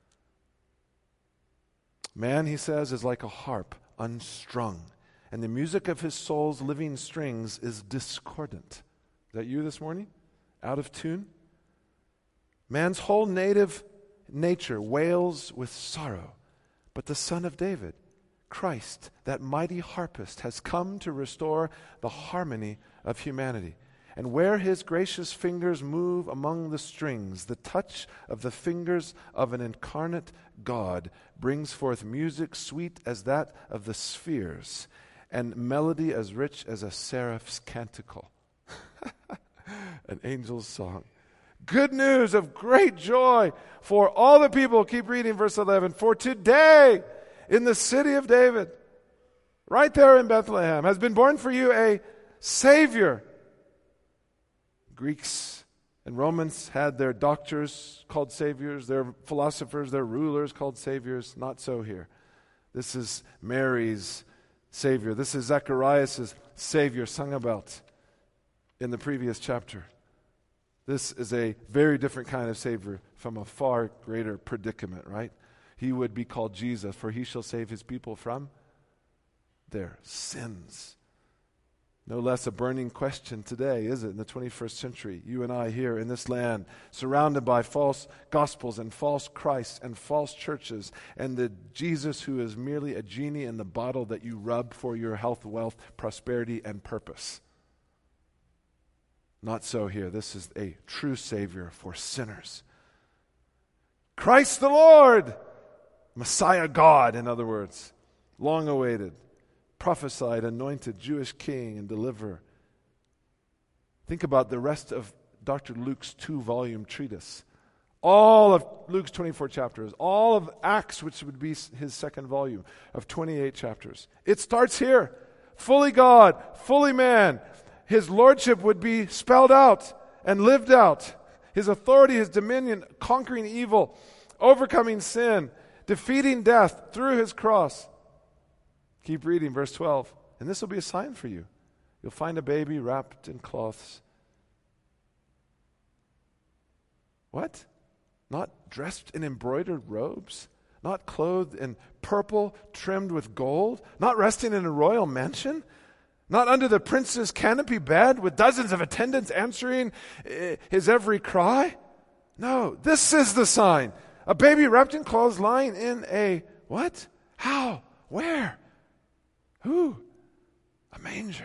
Man, he says, is like a harp unstrung, and the music of his soul's living strings is discordant. Is that you this morning? Out of tune? Man's whole native nature wails with sorrow. But the Son of David, Christ, that mighty harpist, has come to restore the harmony of humanity. And where his gracious fingers move among the strings, the touch of the fingers of an incarnate God brings forth music sweet as that of the spheres, and melody as rich as a seraph's canticle. An angel's song. Good news of great joy for all the people. Keep reading verse eleven. For today in the city of David, right there in Bethlehem, has been born for you a Savior. Greeks and Romans had their doctors called saviors, their philosophers, their rulers called saviors. Not so here. This is Mary's Savior. This is Zacharias' Savior, sung about in the previous chapter. This is a very different kind of Savior from a far greater predicament, right? He would be called Jesus, for he shall save his people from their sins. No less a burning question today, is it, in the twenty-first century? You and I here in this land, surrounded by false gospels and false Christs and false churches, and the Jesus who is merely a genie in the bottle that you rub for your health, wealth, prosperity, and purpose. Not so here. This is a true Savior for sinners. Christ the Lord, Messiah God, in other words, long awaited, prophesied, anointed Jewish king and deliverer. Think about the rest of Doctor Luke's two-volume treatise. All of Luke's twenty-four chapters, all of Acts, which would be his second volume of twenty-eight chapters. It starts here. Fully God, fully man. His lordship would be spelled out and lived out. His authority, his dominion, conquering evil, overcoming sin, defeating death through his cross. Keep reading, verse twelve. And this will be a sign for you. You'll find a baby wrapped in cloths. What? Not dressed in embroidered robes? Not clothed in purple trimmed with gold? Not resting in a royal mansion? Not under the prince's canopy bed with dozens of attendants answering his every cry? No, this is the sign. A baby wrapped in clothes lying in a what? How? Where? Who? A manger.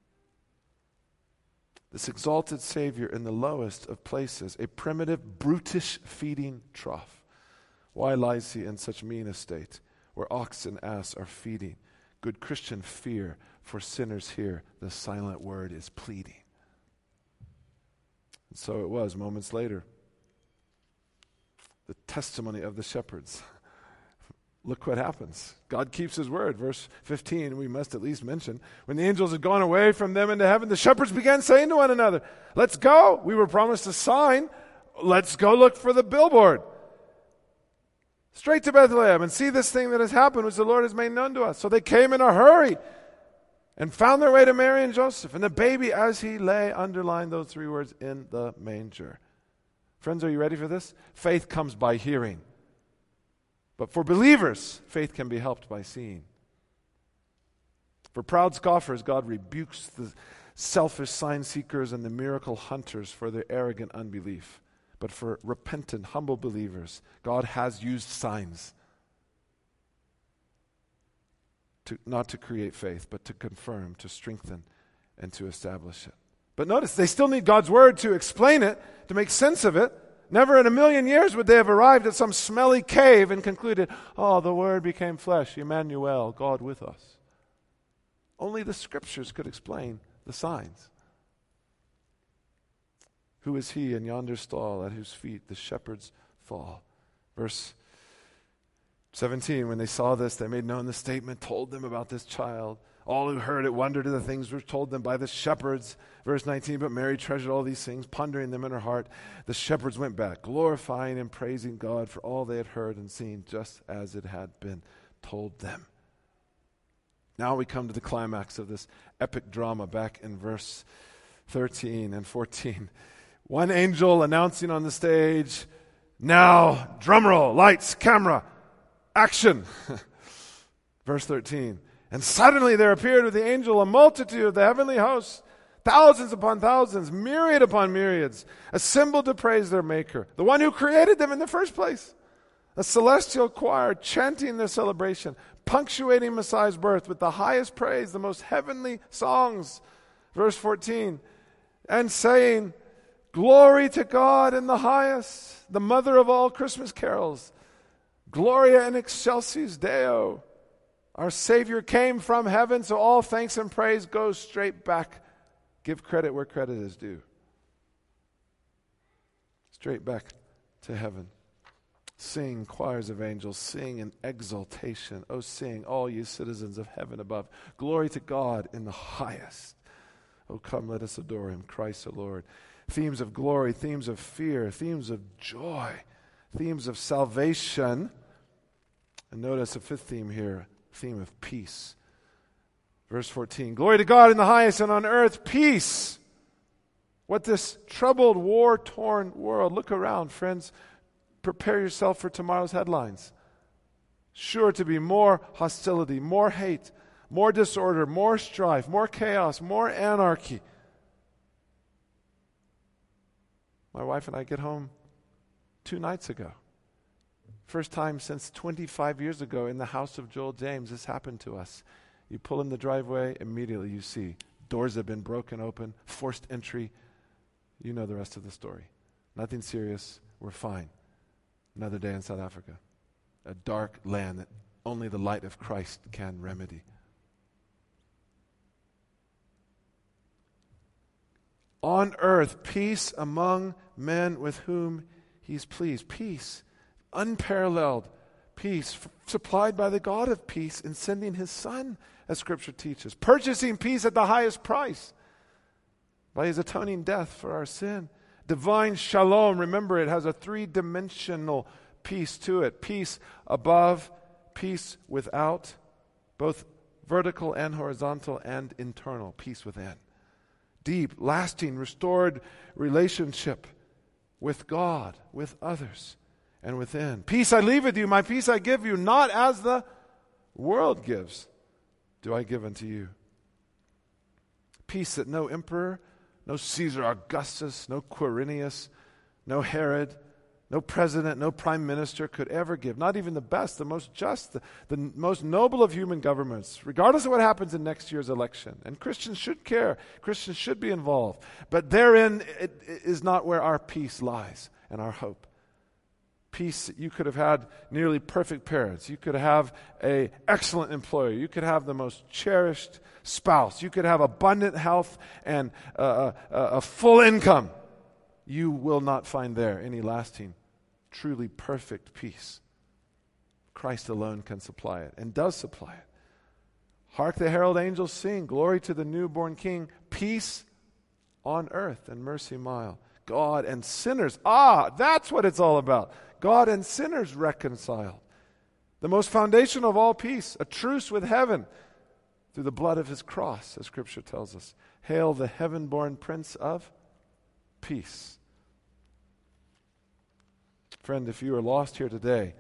This exalted Savior in the lowest of places, a primitive, brutish feeding trough. Why lies he in such mean estate, where ox and ass are feeding? Good Christian fear for sinners here, the silent word is pleading. And so it was moments later. The testimony of the shepherds. Look what happens. God keeps his word. Verse fifteen, we must at least mention. When the angels had gone away from them into heaven, the shepherds began saying to one another, let's go. We were promised a sign. Let's go look for the billboard. Straight to Bethlehem and see this thing that has happened, which the Lord has made known to us. So they came in a hurry and found their way to Mary and Joseph. And the baby, as he lay, underlined those three words, in the manger. Friends, are you ready for this? Faith comes by hearing. But for believers, faith can be helped by seeing. For proud scoffers, God rebukes the selfish sign seekers and the miracle hunters for their arrogant unbelief. But for repentant, humble believers, God has used signs to, not to create faith, but to confirm, to strengthen, and to establish it. But notice, they still need God's word to explain it, to make sense of it. Never in a million years would they have arrived at some smelly cave and concluded, oh, the word became flesh, Emmanuel, God with us. Only the scriptures could explain the signs. Who is he in yonder stall at whose feet the shepherds fall? Verse seventeen, when they saw this, they made known the statement, told them about this child. All who heard it wondered at the things which were told them by the shepherds. Verse nineteen, but Mary treasured all these things, pondering them in her heart. The shepherds went back, glorifying and praising God for all they had heard and seen, just as it had been told them. Now we come to the climax of this epic drama back in verse thirteen and fourteen. One angel announcing on the stage, now, drumroll, lights, camera, action. Verse thirteen. And suddenly there appeared with the angel a multitude of the heavenly hosts, thousands upon thousands, myriad upon myriads, assembled to praise their Maker, the one who created them in the first place. A celestial choir chanting their celebration, punctuating Messiah's birth with the highest praise, the most heavenly songs. Verse fourteen, and saying, glory to God in the highest, the mother of all Christmas carols. Gloria in excelsis Deo. Our Savior came from heaven, so all thanks and praise goes straight back. Give credit where credit is due. Straight back to heaven. Sing, choirs of angels, sing in exaltation. Oh, sing, all you citizens of heaven above. Glory to God in the highest. Oh, come, let us adore him, Christ the Lord. Themes of glory, themes of fear, themes of joy, themes of salvation. And notice a fifth theme here, theme of peace. Verse fourteen, glory to God in the highest, and on earth peace. What this troubled, war-torn world, look around, friends. Prepare yourself for tomorrow's headlines. Sure to be more hostility, more hate, more disorder, more strife, more chaos, more anarchy. My wife and I get home two nights ago. First time since twenty-five years ago in the house of Joel James this happened to us. You pull in the driveway, immediately you see doors have been broken open, forced entry. You know the rest of the story. Nothing serious. We're fine. Another day in South Africa. A dark land that only the light of Christ can remedy. On earth, peace among men with whom he's pleased. Peace, unparalleled peace, f- supplied by the God of peace in sending his Son, as Scripture teaches. Purchasing peace at the highest price by his atoning death for our sin. Divine shalom, remember it has a three-dimensional peace to it. Peace above, peace without, both vertical and horizontal and internal, peace within. Deep, lasting, restored relationship with God, with others, and within. Peace I leave with you, my peace I give you, not as the world gives, do I give unto you. Peace that no emperor, no Caesar Augustus, no Quirinius, no Herod, no president, no prime minister could ever give. Not even the best, the most just, the, the most noble of human governments, regardless of what happens in next year's election. And Christians should care. Christians should be involved. But therein it, it is not where our peace lies and our hope. Peace, you could have had nearly perfect parents. You could have an excellent employer. You could have the most cherished spouse. You could have abundant health and uh, a, a full income. You will not find there any lasting, truly perfect peace. Christ alone can supply it and does supply it. Hark the herald angels sing, glory to the newborn King, peace on earth and mercy mild. God and sinners, ah, that's what it's all about. God and sinners reconciled. The most foundational of all peace, a truce with heaven through the blood of his cross, as Scripture tells us. Hail the heaven-born Prince of Peace. Friend, if you are lost here today,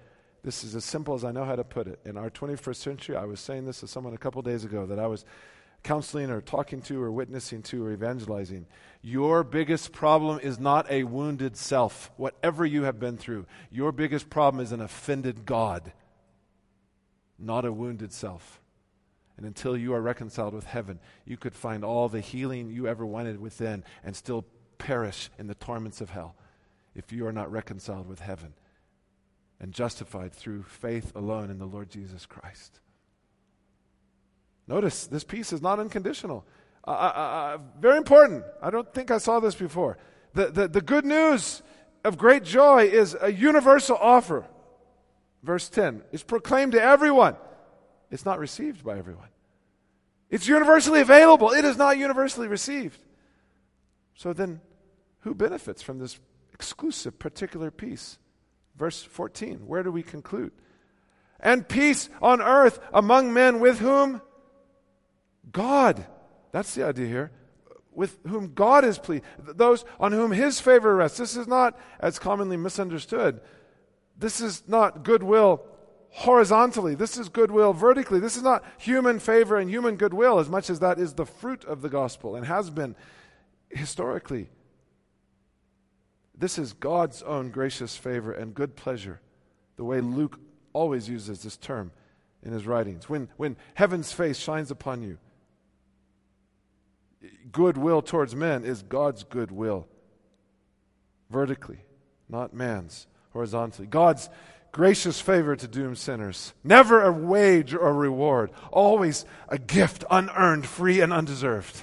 This is as simple as I know how to put it. In our twenty-first century, I was saying this to someone a couple days ago that I was counseling or talking to or witnessing to or evangelizing. Your biggest problem is not a wounded self, whatever you have been through. Your biggest problem is an offended God, not a wounded self. And until you are reconciled with heaven, you could find all the healing you ever wanted within and still perish in the torments of hell if you are not reconciled with heaven and justified through faith alone in the Lord Jesus Christ. Notice, this peace is not unconditional. Uh, uh, uh, very important. I don't think I saw this before. The, the, the good news of great joy is a universal offer. Verse ten, it's proclaimed to everyone. It's not received by everyone. It's universally available. It is not universally received. So then, who benefits from this exclusive, particular peace? Verse fourteen, where do we conclude? And peace on earth among men with whom God, that's the idea here, with whom God is pleased, those on whom His favor rests. This is not, as commonly misunderstood, this is not goodwill horizontally. This is goodwill vertically. This is not human favor and human goodwill as much as that is the fruit of the gospel and has been historically. This is God's own gracious favor and good pleasure, the way Luke always uses this term in his writings. When, when heaven's face shines upon you, goodwill towards men is God's goodwill vertically, not man's horizontally. God's gracious favor to doomed sinners, never a wage or a reward, always a gift, unearned, free, and undeserved.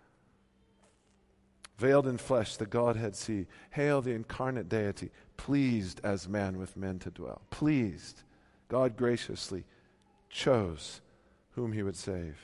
Veiled in flesh, the Godhead see. Hail the incarnate deity, pleased as man with men to dwell. Pleased. God graciously chose whom He would save.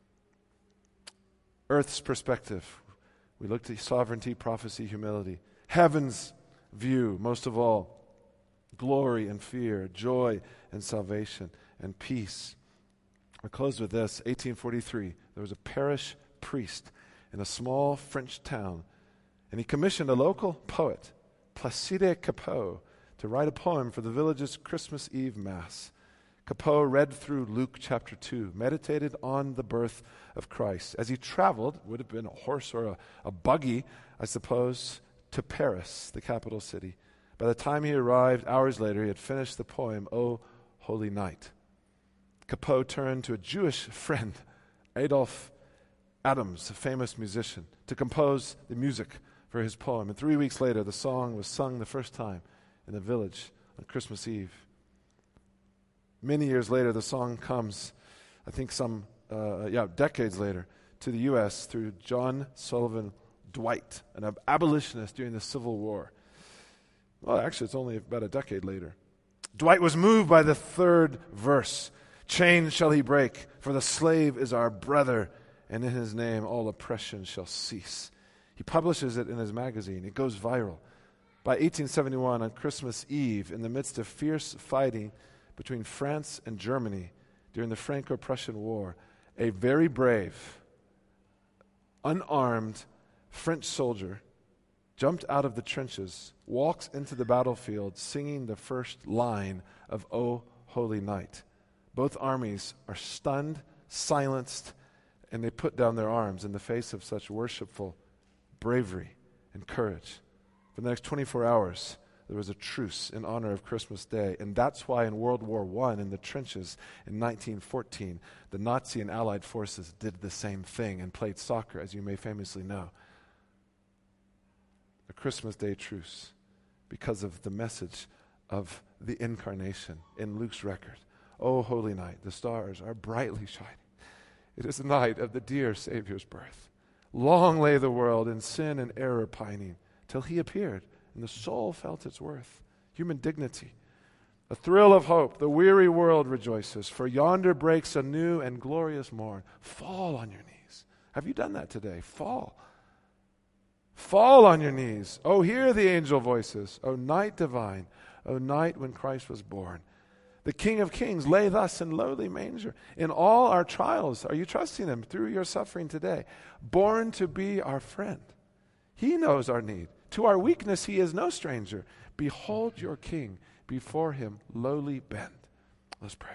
Earth's perspective. We looked at sovereignty, prophecy, humility. Heaven's view, most of all, glory and fear, joy and salvation, and peace. I'll close with this. eighteen forty-three, there was a parish priest in a small French town, and he commissioned a local poet, Placide Cappeau, to write a poem for the village's Christmas Eve Mass. Cappeau read through Luke chapter two, meditated on the birth of Christ. As he traveled, would have been a horse or a, a buggy, I suppose, to Paris, the capital city. By the time he arrived, hours later, he had finished the poem, O Holy Night. Cappeau turned to a Jewish friend, Adolphe Adams, a famous musician, to compose the music for his poem. And three weeks later, the song was sung the first time in the village on Christmas Eve. Many years later, the song comes, I think some, uh, yeah, decades later, to the U S through John Sullivan Dwight, an ab- abolitionist during the Civil War. Well, actually, it's only about a decade later. Dwight was moved by the third verse. Chains shall he break, for the slave is our brother, and in his name all oppression shall cease. He publishes it in his magazine. It goes viral. By eighteen seventy-one, on Christmas Eve, in the midst of fierce fighting between France and Germany during the Franco-Prussian War, a very brave, unarmed French soldier jumped out of the trenches, walks into the battlefield singing the first line of O Holy Night. Both armies are stunned, silenced, and they put down their arms in the face of such worshipful bravery and courage. For the next twenty-four hours, there was a truce in honor of Christmas Day, and that's why in World War One, in the trenches in nineteen fourteen, the Nazi and Allied forces did the same thing and played soccer, as you may famously know. A Christmas Day truce because of the message of the incarnation in Luke's record. O holy night, the stars are brightly shining. It is the night of the dear Savior's birth. Long lay the world in sin and error pining, till he appeared, and the soul felt its worth, human dignity. A thrill of hope, the weary world rejoices, for yonder breaks a new and glorious morn. Fall on your knees. Have you done that today? Fall. Fall on your knees. Oh, hear the angel voices. O night divine, O night when Christ was born. The King of Kings lay thus in lowly manger. In all our trials, are you trusting him through your suffering today? Born to be our friend. He knows our need. To our weakness he is no stranger. Behold your King, before him lowly bend. Let's pray.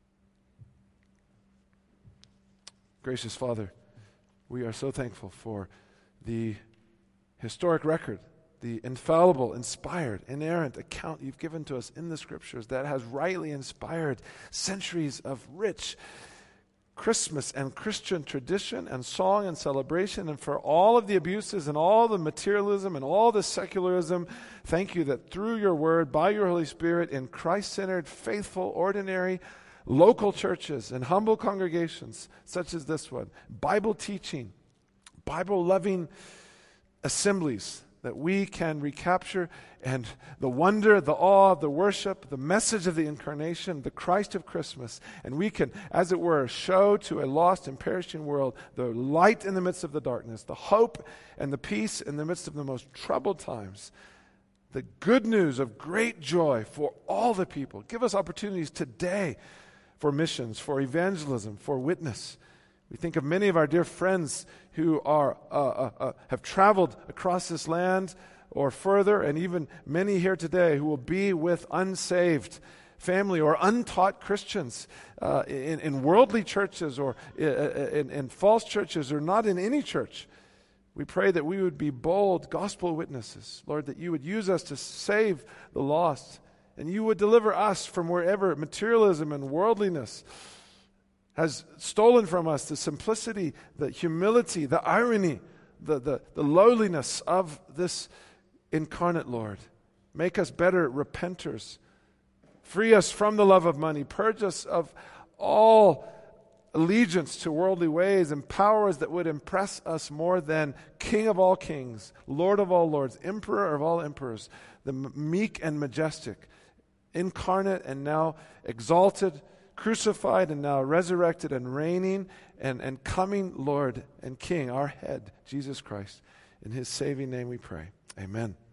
Gracious Father, we are so thankful for the historic record, the infallible, inspired, inerrant account you've given to us in the Scriptures that has rightly inspired centuries of rich Christmas and Christian tradition and song and celebration. And for all of the abuses and all the materialism and all the secularism, thank you that through your word, by your Holy Spirit, in Christ-centered, faithful, ordinary, local churches and humble congregations such as this one, Bible teaching, Bible-loving assemblies, that we can recapture, and the wonder, the awe, the worship, the message of the incarnation, the Christ of Christmas, and we can, as it were, show to a lost and perishing world the light in the midst of the darkness, the hope and the peace in the midst of the most troubled times, the good news of great joy for all the people. Give us opportunities today for missions, for evangelism, for witness. We think of many of our dear friends who are uh, uh, uh, have traveled across this land or further, and even many here today who will be with unsaved family or untaught Christians uh, in, in worldly churches or in, in false churches or not in any church. We pray that we would be bold gospel witnesses, Lord, that you would use us to save the lost, and you would deliver us from wherever materialism and worldliness has stolen from us the simplicity, the humility, the irony, the, the, the lowliness of this incarnate Lord. Make us better repenters. Free us from the love of money. Purge us of all allegiance to worldly ways. Empower us that would impress us more than King of all kings, Lord of all lords, Emperor of all emperors, the meek and majestic, incarnate and now exalted, crucified and now resurrected and reigning and, and coming Lord and King, our head, Jesus Christ. In his saving name we pray. Amen.